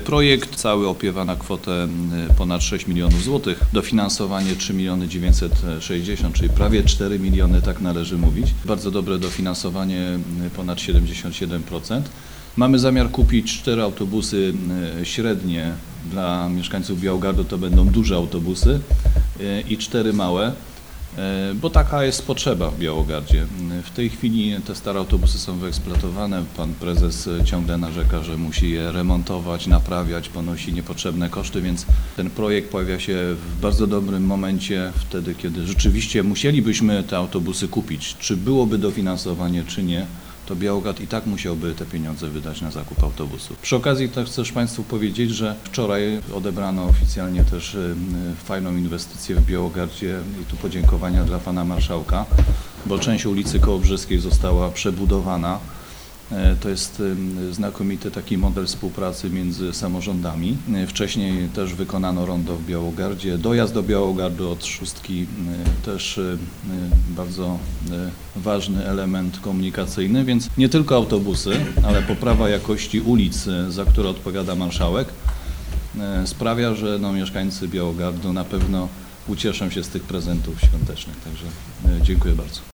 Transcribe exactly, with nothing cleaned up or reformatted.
Projekt cały opiewa na kwotę ponad sześć milionów złotych, dofinansowanie trzy miliony dziewięćset sześćdziesiąt, czyli prawie cztery miliony, tak należy mówić. Bardzo dobre dofinansowanie, ponad siedemdziesiąt siedem procent. Mamy zamiar kupić cztery autobusy średnie dla mieszkańców Białogardu, to będą duże autobusy i cztery małe, bo taka jest potrzeba w Białogardzie. W tej chwili te stare autobusy są wyeksploatowane. Pan prezes ciągle narzeka, że musi je remontować, naprawiać, ponosi niepotrzebne koszty, więc ten projekt pojawia się w bardzo dobrym momencie, wtedy kiedy rzeczywiście musielibyśmy te autobusy kupić. Czy byłoby dofinansowanie, czy nie, to Białogard i tak musiałby te pieniądze wydać na zakup autobusów. Przy okazji też chcę Państwu powiedzieć, że wczoraj odebrano oficjalnie też fajną inwestycję w Białogardzie i tu podziękowania dla Pana Marszałka, bo część ulicy Kołobrzeskiej została przebudowana. To jest znakomity taki model współpracy między samorządami. Wcześniej też wykonano rondo w Białogardzie. Dojazd do Białogardu od Szóstki też bardzo ważny element komunikacyjny, więc nie tylko autobusy, ale poprawa jakości ulic, za które odpowiada marszałek, sprawia, że no, mieszkańcy Białogardu na pewno ucieszą się z tych prezentów świątecznych. Także dziękuję bardzo.